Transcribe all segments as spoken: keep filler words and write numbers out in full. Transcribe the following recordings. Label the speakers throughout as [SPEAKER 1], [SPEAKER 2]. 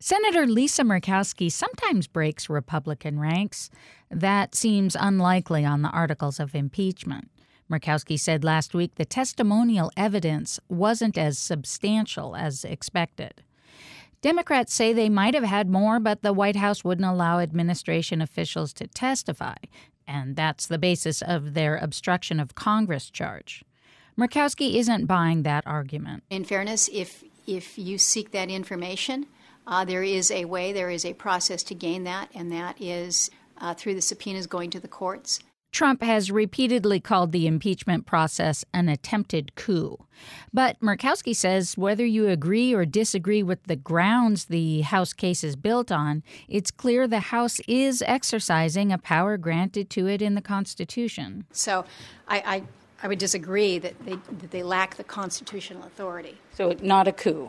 [SPEAKER 1] Senator Lisa Murkowski sometimes breaks Republican ranks. That seems unlikely on the articles of impeachment. Murkowski said last week the testimonial evidence wasn't as substantial as expected. Democrats say they might have had more, but the White House wouldn't allow administration officials to testify, and that's the basis of their obstruction of Congress charge. Murkowski isn't buying that argument.
[SPEAKER 2] In fairness, if if you seek that information, uh, there is a way, there is a process to gain that, and that is uh, through the subpoenas going to the courts.
[SPEAKER 1] Trump has repeatedly called the impeachment process an attempted coup. But Murkowski says whether you agree or disagree with the grounds the House case is built on, it's clear the House is exercising a power granted to it in the Constitution.
[SPEAKER 2] So I, I, I would disagree that they, that they lack the constitutional authority.
[SPEAKER 1] So not a coup?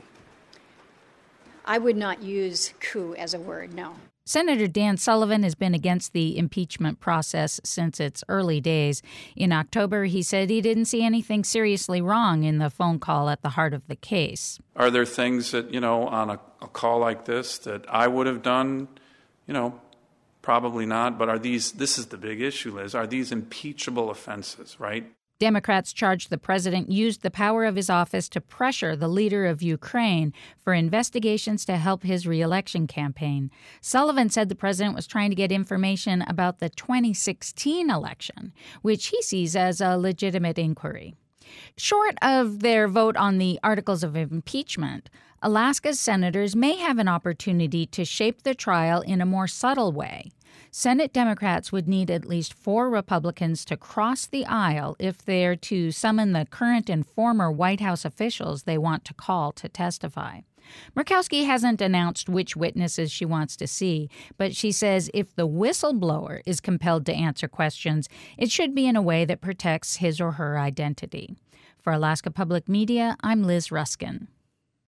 [SPEAKER 2] I would not use coup as a word, no.
[SPEAKER 1] Senator Dan Sullivan has been against the impeachment process since its early days. In October, he said he didn't see anything seriously wrong in the phone call at the heart of the case.
[SPEAKER 3] Are there things that, you know, on a, a call like this that I would have done? You know, probably not. But are these, this is the big issue, Liz, are these impeachable offenses, right?
[SPEAKER 1] Democrats charged the president used the power of his office to pressure the leader of Ukraine for investigations to help his reelection campaign. Sullivan said the president was trying to get information about the twenty sixteen election, which he sees as a legitimate inquiry. Short of their vote on the articles of impeachment, Alaska's senators may have an opportunity to shape the trial in a more subtle way. Senate Democrats would need at least four Republicans to cross the aisle if they're to summon the current and former White House officials they want to call to testify. Murkowski hasn't announced which witnesses she wants to see, but she says if the whistleblower is compelled to answer questions, it should be in a way that protects his or her identity. For Alaska Public Media, I'm Liz Ruskin.